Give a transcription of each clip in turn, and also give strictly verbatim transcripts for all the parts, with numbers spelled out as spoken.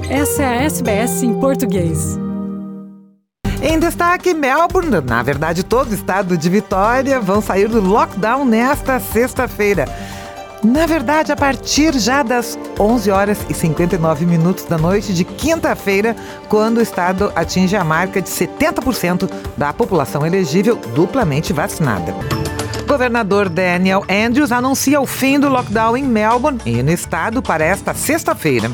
Essa é a S B S em português. Em destaque, Melbourne, na verdade todo o estado de Vitória, vão sair do lockdown nesta sexta-feira. Na verdade, a partir já das onze horas e cinquenta e nove minutos da noite de quinta-feira, quando o estado atinge a marca de setenta por cento da população elegível duplamente vacinada. Governador Daniel Andrews anuncia o fim do lockdown em Melbourne e no estado para esta sexta-feira.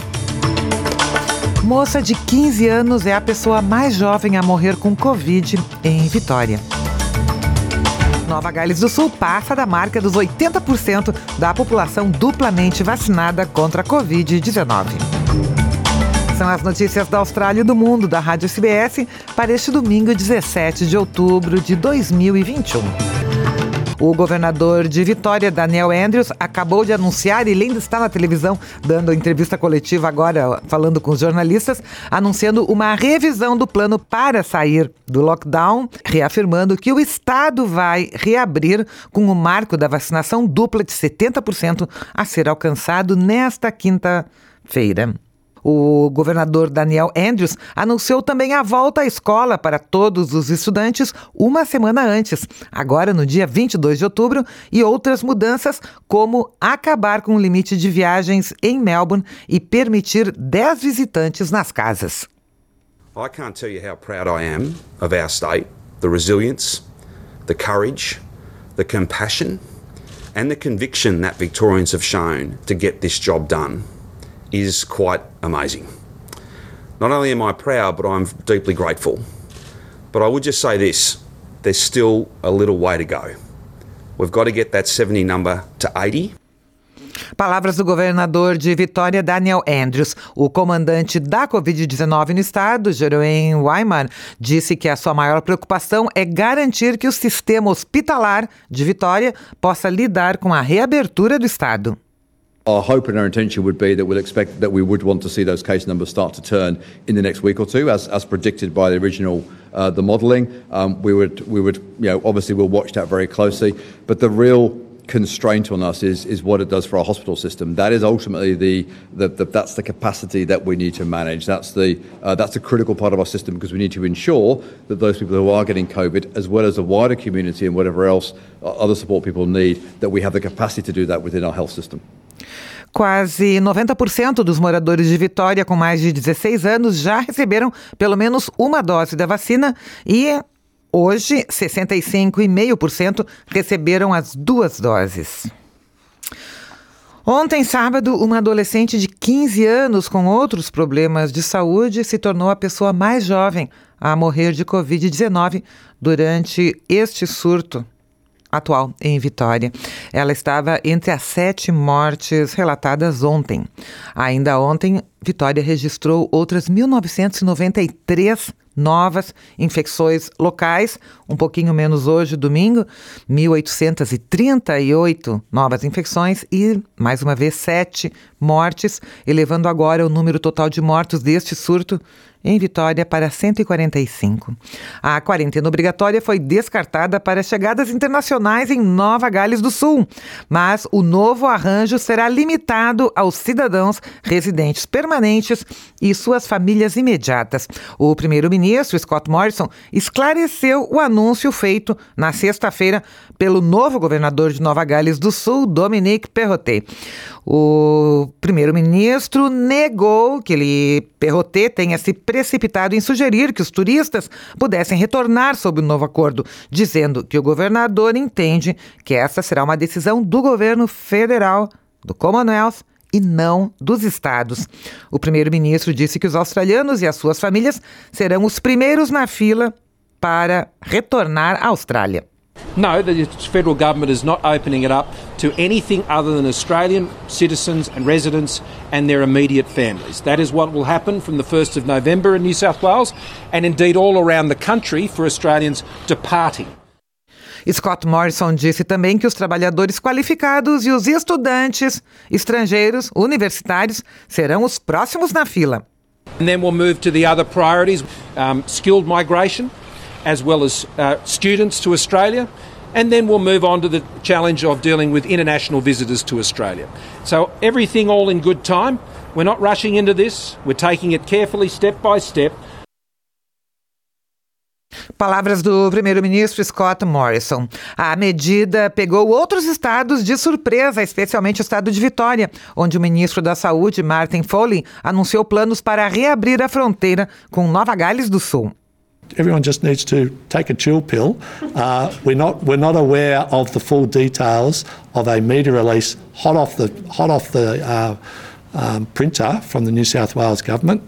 Moça de quinze anos é a pessoa mais jovem a morrer com Covid em Vitória. Nova Gales do Sul passa da marca dos oitenta por cento da população duplamente vacinada contra a covid dezenove. São as notícias da Austrália e do mundo da Rádio S B S para este domingo, dezessete de outubro de dois mil e vinte e um. O governador de Vitória, Daniel Andrews, acabou de anunciar, e ele ainda está na televisão dando entrevista coletiva agora, falando com os jornalistas, anunciando uma revisão do plano para sair do lockdown, reafirmando que o estado vai reabrir com o marco da vacinação dupla de setenta por cento a ser alcançado nesta quinta-feira. O governador Daniel Andrews anunciou também a volta à escola para todos os estudantes uma semana antes, agora no dia vinte e dois de outubro, e outras mudanças, como acabar com o limite de viagens em Melbourne e permitir dez visitantes nas casas. I can't tell you how proud I am of our state, the resilience, the courage, the compassion and the conviction that Victorians have shown to get this job done. Is quite amazing. Not only am I proud, but I'm deeply grateful. But I would just say this, there's still a little way to go. We've got to get that seventy number to eighty. Palavras do governador de Vitória, Daniel Andrews. O comandante da covid dezenove no estado, Jeroen Wyman, disse que a sua maior preocupação é garantir que o sistema hospitalar de Vitória possa lidar com a reabertura do estado. Our hope and our intention would be that we'll expect that we would want to see those case numbers start to turn in the next week or two, as as predicted by the original uh, the modelling. Um, we would we would you know obviously we'll watch that very closely, but the real constraint on us is is what it does for our hospital system. That is ultimately the, the, the that's the capacity that we need to manage. That's the uh, that's a critical part of our system, because we need to ensure that those people who are getting COVID, as well as the wider community and whatever else uh, other support people need, that we have the capacity to do that within our health system. Quase noventa por cento dos moradores de Vitória com mais de dezesseis anos já receberam pelo menos uma dose da vacina e hoje sessenta e cinco vírgula cinco por cento receberam as duas doses. Ontem, sábado, uma adolescente de quinze anos com outros problemas de saúde se tornou a pessoa mais jovem a morrer de covid dezenove durante este surto atual em Vitória. Ela estava entre as sete mortes relatadas ontem. Ainda ontem, Vitória registrou outras mil novecentos e noventa e três novas infecções locais, um pouquinho menos hoje, domingo, mil oitocentos e trinta e oito novas infecções e, mais uma vez, sete mortes, elevando agora o número total de mortos deste surto em Vitória para cento e quarenta e cinco. A quarentena obrigatória foi descartada para chegadas internacionais em Nova Gales do Sul, mas o novo arranjo será limitado aos cidadãos residentes permanentes e suas famílias imediatas. O primeiro-ministro, Scott Morrison, esclareceu o anúncio feito na sexta-feira pelo novo governador de Nova Gales do Sul, Dominic Perrottet. O primeiro-ministro negou que ele, Perrottet, tenha se precipitado em sugerir que os turistas pudessem retornar sob o novo acordo, dizendo que o governador entende que essa será uma decisão do governo federal, do Commonwealth e não dos estados. O primeiro-ministro disse que os australianos e as suas famílias serão os primeiros na fila para retornar à Austrália. No, the federal government is not opening it up to anything other than Australian citizens and residents and their immediate families. That is what will happen from the first of November in New South Wales and indeed all around the country for Australians departing. Scott Morrison disse também que os trabalhadores qualificados e os estudantes estrangeiros universitários serão os próximos na fila. And then we'll move to the other priorities, um, skilled migration, as well as uh, students to Australia, and then we'll move on to the challenge of dealing with international visitors to Australia. So everything all in good time, We're not rushing into this. We're taking it carefully, step by step. Palavras do primeiro-ministro Scott Morrison. A medida pegou outros estados de surpresa, especialmente o estado de Vitória, onde o ministro da Saúde, Martin Foley, anunciou planos para reabrir a fronteira com Nova Gales do Sul. Everyone just needs to take a chill pill. Uh, we're not we're not aware of the full details of a media release hot off the hot off the uh, um, printer from the New South Wales government.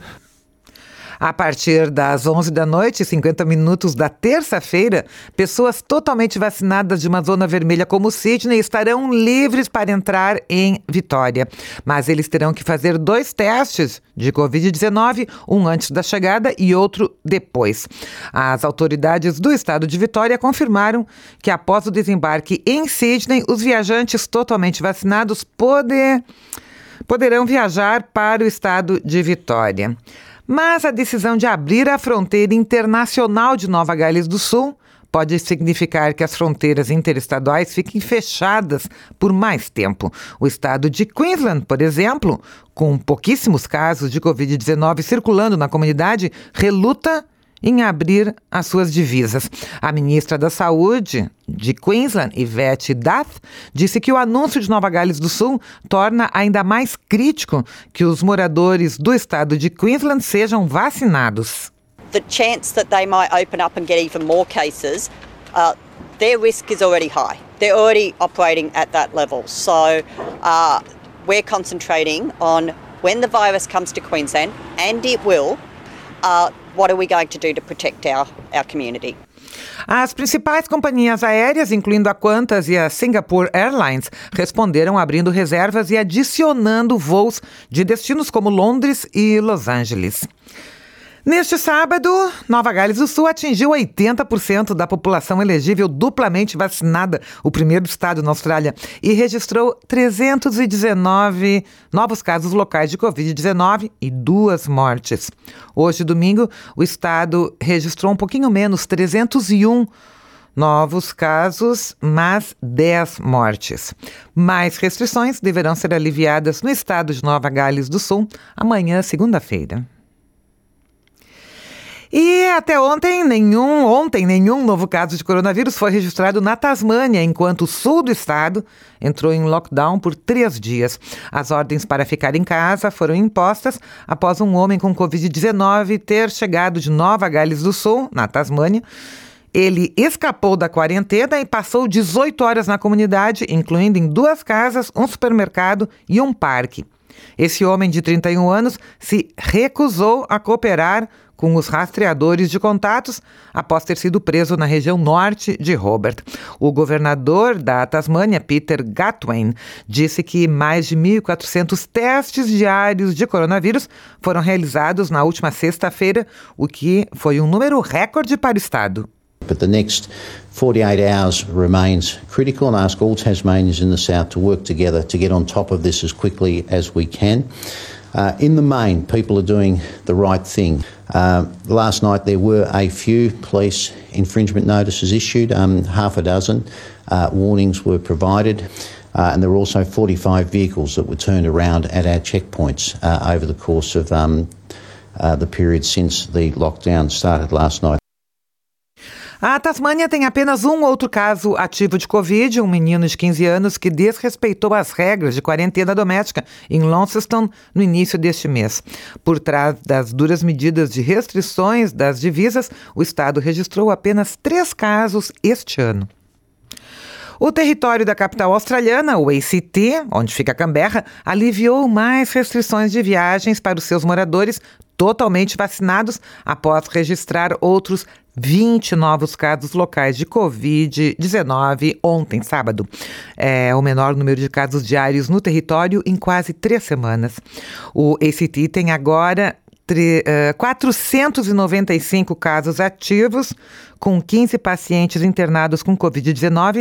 A partir das onze da noite, cinquenta minutos da terça-feira, pessoas totalmente vacinadas de uma zona vermelha como Sydney estarão livres para entrar em Vitória. Mas eles terão que fazer dois testes de covid dezenove, um antes da chegada e outro depois. As autoridades do estado de Vitória confirmaram que após o desembarque em Sydney, os viajantes totalmente vacinados poder, poderão viajar para o estado de Vitória. Mas a decisão de abrir a fronteira internacional de Nova Gales do Sul pode significar que as fronteiras interestaduais fiquem fechadas por mais tempo. O estado de Queensland, por exemplo, com pouquíssimos casos de covid dezenove circulando na comunidade, reluta em abrir as suas divisas. A ministra da Saúde de Queensland, Yvette Dath, disse que o anúncio de Nova Gales do Sul torna ainda mais crítico que os moradores do estado de Queensland sejam vacinados. The chance that they might open up and get even more cases, uh, their risk is already high. They're already operating at that level. So uh, we're concentrating on when the virus comes to Queensland, and it will, uh, what are we going to do to protect our, our community? As principais companhias aéreas, incluindo a Qantas e a Singapore Airlines, responderam abrindo reservas e adicionando voos de destinos como Londres e Los Angeles. Neste sábado, Nova Gales do Sul atingiu oitenta por cento da população elegível duplamente vacinada, o primeiro estado na Austrália, e registrou trezentos e dezenove novos casos locais de covid dezenove e duas mortes. Hoje, domingo, o estado registrou um pouquinho menos, trezentos e um novos casos, mas dez mortes. Mais restrições deverão ser aliviadas no estado de Nova Gales do Sul amanhã, segunda-feira. E até ontem nenhum, ontem, nenhum novo caso de coronavírus foi registrado na Tasmânia, enquanto o sul do estado entrou em lockdown por três dias. As ordens para ficar em casa foram impostas após um homem com covid dezenove ter chegado de Nova Gales do Sul, na Tasmânia. Ele escapou da quarentena e passou dezoito horas na comunidade, incluindo em duas casas, um supermercado e um parque. Esse homem de trinta e um anos se recusou a cooperar com os rastreadores de contatos após ter sido preso na região norte de Hobart. O governador da Tasmânia, Peter Gatwain, disse que mais de mil e quatrocentos testes diários de coronavírus foram realizados na última sexta-feira, o que foi um número recorde para o estado. But the next forty-eight hours remains critical, and ask all Tasmanians in the south to work together to get on top of this as quickly as we can. Uh, in the main, people are doing the right thing. Uh, last night there were a few police infringement notices issued, um, half a dozen. Uh, warnings were provided. Uh, and there were also forty-five vehicles that were turned around at our checkpoints uh, over the course of um, uh, the period since the lockdown started last night. A Tasmânia tem apenas um outro caso ativo de Covid, um menino de quinze anos que desrespeitou as regras de quarentena doméstica em Launceston no início deste mês. Por trás das duras medidas de restrições das divisas, o estado registrou apenas três casos este ano. O território da capital australiana, o A C T, onde fica Canberra, aliviou mais restrições de viagens para os seus moradores totalmente vacinados após registrar outros vinte novos casos locais de covid dezenove ontem, sábado. É o menor número de casos diários no território em quase três semanas. O A C T tem agora quatrocentos e noventa e cinco casos ativos, com quinze pacientes internados com covid dezenove,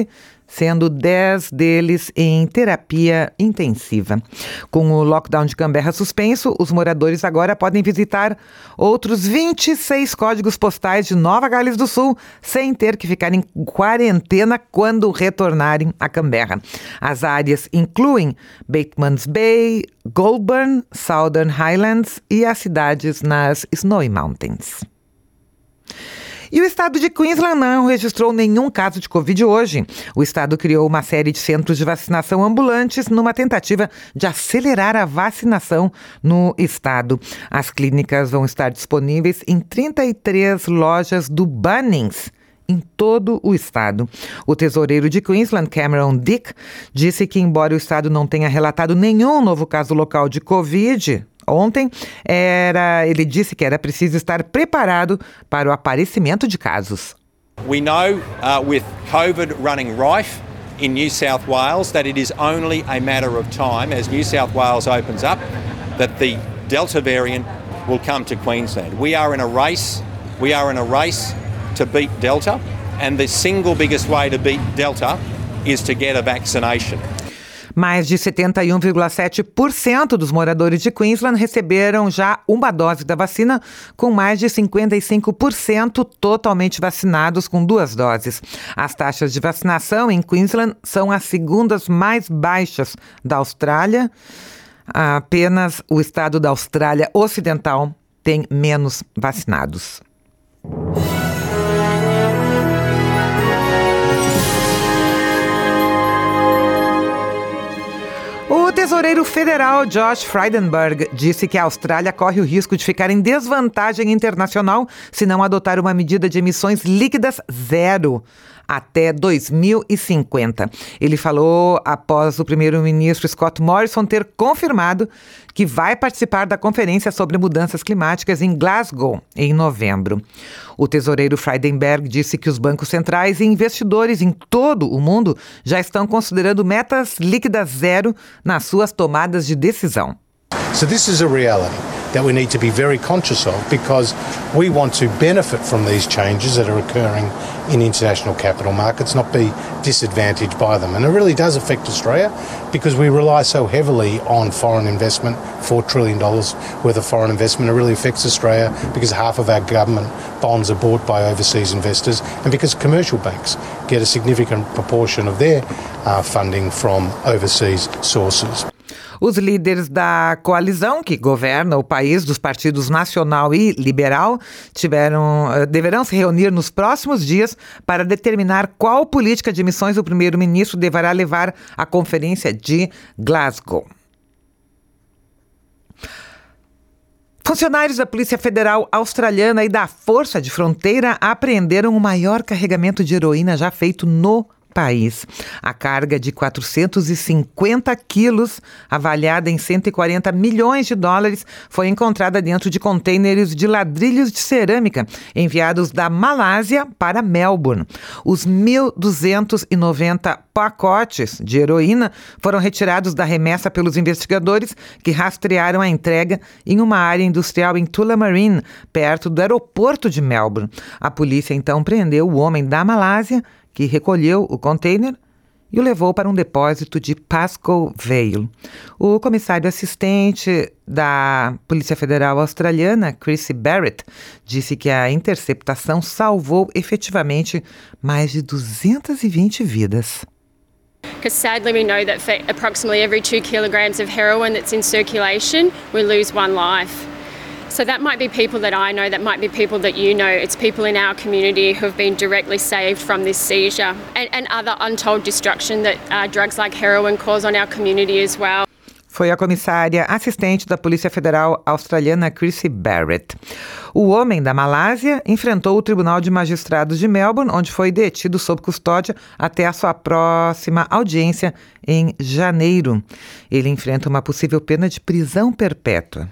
sendo dez deles em terapia intensiva. Com o lockdown de Canberra suspenso, os moradores agora podem visitar outros vinte e seis códigos postais de Nova Gales do Sul sem ter que ficar em quarentena quando retornarem a Canberra. As áreas incluem Batemans Bay, Goulburn, Southern Highlands e as cidades nas Snowy Mountains. E o estado de Queensland não registrou nenhum caso de Covid hoje. O estado criou uma série de centros de vacinação ambulantes numa tentativa de acelerar a vacinação no estado. As clínicas vão estar disponíveis em trinta e três lojas do Bunnings, em todo o estado. O tesoureiro de Queensland, Cameron Dick, disse que, embora o estado não tenha relatado nenhum novo caso local de Covid ontem, era, ele disse que era preciso estar preparado para o aparecimento de casos. We know uh, with COVID running rife in New South Wales that it is only a matter of time as New South Wales opens up that the Delta variant will come to Queensland. We are in a race. We are in a race to beat Delta, and the single biggest way to beat Delta is to get a vaccination. Mais de setenta e um vírgula sete por cento dos moradores de Queensland receberam já uma dose da vacina, com mais de cinquenta e cinco por cento totalmente vacinados com duas doses. As taxas de vacinação em Queensland são as segundas mais baixas da Austrália. Apenas o estado da Austrália Ocidental tem menos vacinados. O tesoureiro federal Josh Frydenberg disse que a Austrália corre o risco de ficar em desvantagem internacional se não adotar uma medida de emissões líquidas zero até dois mil e cinquenta. Ele falou após o primeiro-ministro Scott Morrison ter confirmado que vai participar da conferência sobre mudanças climáticas em Glasgow em novembro. O tesoureiro Frydenberg disse que os bancos centrais e investidores em todo o mundo já estão considerando metas líquidas zero nas suas tomadas de decisão. So this is a reality that we need to be very conscious of because we want to benefit from these changes that are occurring in international capital markets, not be disadvantaged by them. And it really does affect Australia because we rely so heavily on foreign investment, four trillion dollars worth of foreign investment. It really affects Australia because half of our government bonds are bought by overseas investors and because commercial banks get a significant proportion of their uh, funding from overseas sources. Os líderes da coalizão que governa o país, dos partidos Nacional e Liberal, tiveram, deverão se reunir nos próximos dias para determinar qual política de emissões o primeiro-ministro deverá levar à conferência de Glasgow. Funcionários da Polícia Federal Australiana e da Força de Fronteira apreenderam o maior carregamento de heroína já feito no país. A carga de quatrocentos e cinquenta quilos, avaliada em cento e quarenta milhões de dólares, foi encontrada dentro de contêineres de ladrilhos de cerâmica enviados da Malásia para Melbourne. Os mil duzentos e noventa pacotes de heroína foram retirados da remessa pelos investigadores que rastrearam a entrega em uma área industrial em Tullamarine, perto do aeroporto de Melbourne. A polícia então prendeu o homem da Malásia que recolheu o container e o levou para um depósito de Pascoe Vale. O comissário assistente da Polícia Federal Australiana, Chrissy Barrett, disse que a interceptação salvou efetivamente mais de duzentas e vinte vidas. Because sadly we know that for approximately every two kilograms of heroin that's in circulation, we lose one life. So that might be people that I know, that might be people that you know. It's people in our community who have been directly saved from this seizure and, and other untold destruction that uh, drugs like heroin cause on our community as well. Foi a comissária assistente da Polícia Federal Australiana, Chrissy Barrett. O homem da Malásia enfrentou o Tribunal de Magistrados de Melbourne, onde foi detido sob custódia até a sua próxima audiência em janeiro. Ele enfrenta uma possível pena de prisão perpétua.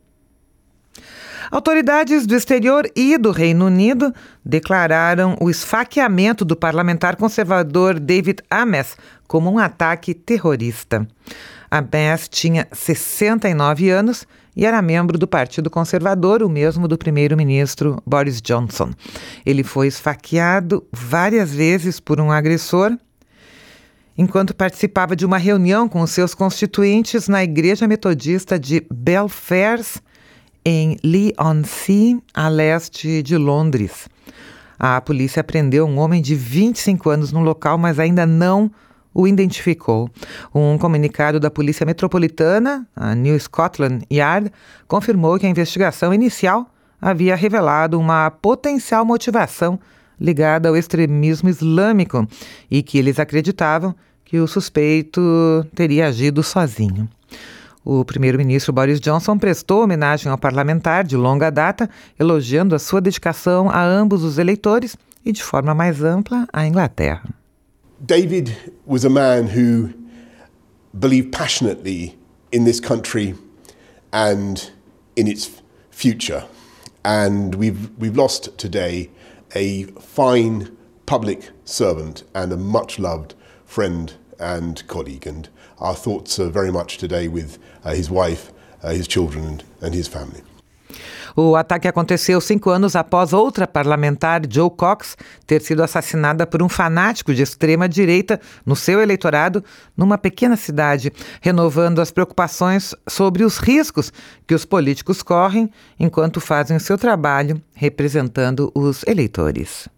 Autoridades do exterior e do Reino Unido declararam o esfaqueamento do parlamentar conservador David Amess como um ataque terrorista. Amess tinha sessenta e nove anos e era membro do Partido Conservador, o mesmo do primeiro-ministro Boris Johnson. Ele foi esfaqueado várias vezes por um agressor enquanto participava de uma reunião com os seus constituintes na Igreja Metodista de Belfairs, em Leigh-on-Sea, a leste de Londres. A polícia prendeu um homem de vinte e cinco anos no local, mas ainda não o identificou. Um comunicado da Polícia Metropolitana, a New Scotland Yard, confirmou que a investigação inicial havia revelado uma potencial motivação ligada ao extremismo islâmico e que eles acreditavam que o suspeito teria agido sozinho. O primeiro-ministro Boris Johnson prestou homenagem ao parlamentar de longa data, elogiando a sua dedicação a ambos os eleitores e, de forma mais ampla, à Inglaterra. David was a man who believed passionately in this country and in its future. And we've we've lost today a fine public servant and a much-loved friend and colleague. And our thoughts are very much today with uh, his wife, uh, his children and, and his family. O ataque aconteceu cinco anos após outra parlamentar, Jo Cox, ter sido assassinada por um fanático de extrema-direita no seu eleitorado numa pequena cidade, renovando as preocupações sobre os riscos que os políticos correm enquanto fazem o seu trabalho representando os eleitores.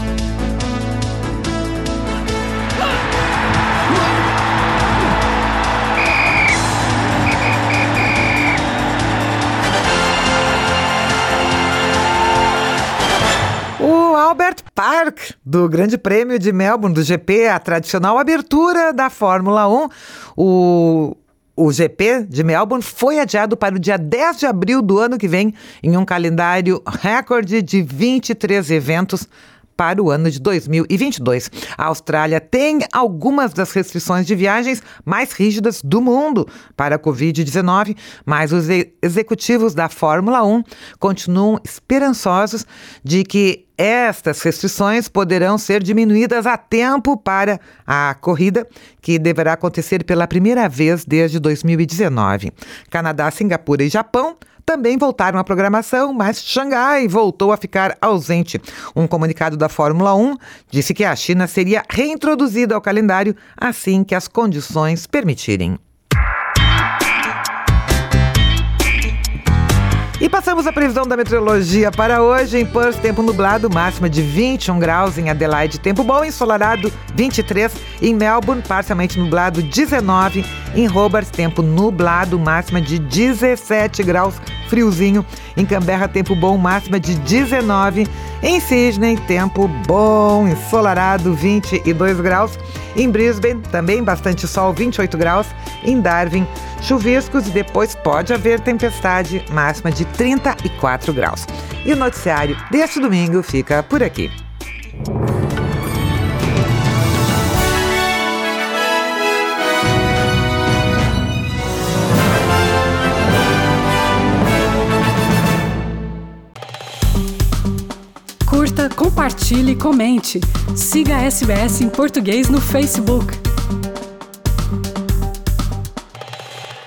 O Albert Park, do Grande Prêmio de Melbourne, do G P, a tradicional abertura da Fórmula um. O, o G P de Melbourne foi adiado para o dia dez de abril do ano que vem, em um calendário recorde de vinte e três eventos para o ano de dois mil e vinte e dois. A Austrália tem algumas das restrições de viagens mais rígidas do mundo para a covid dezenove, mas os executivos da Fórmula um continuam esperançosos de que estas restrições poderão ser diminuídas a tempo para a corrida, que deverá acontecer pela primeira vez desde dois mil e dezenove. Canadá, Singapura e Japão também voltaram à programação, mas Xangai voltou a ficar ausente. Um comunicado da Fórmula um disse que a China seria reintroduzida ao calendário assim que as condições permitirem. E passamos a previsão da meteorologia para hoje. Em Perth, tempo nublado, máxima de vinte e um graus. Em Adelaide, tempo bom, ensolarado, vinte e três. Em Melbourne, parcialmente nublado, dezenove. Em Hobart, tempo nublado, máxima de dezessete graus, friozinho. Em Canberra, tempo bom, máxima de dezenove. Em Sydney, tempo bom, ensolarado, vinte e dois graus. Em Brisbane, também bastante sol, vinte e oito graus. Em Darwin, chuviscos e depois pode haver tempestade, máxima de trinta e quatro graus. E o noticiário deste domingo fica por aqui. Curta, compartilhe e comente. Siga a S B S em Português no Facebook.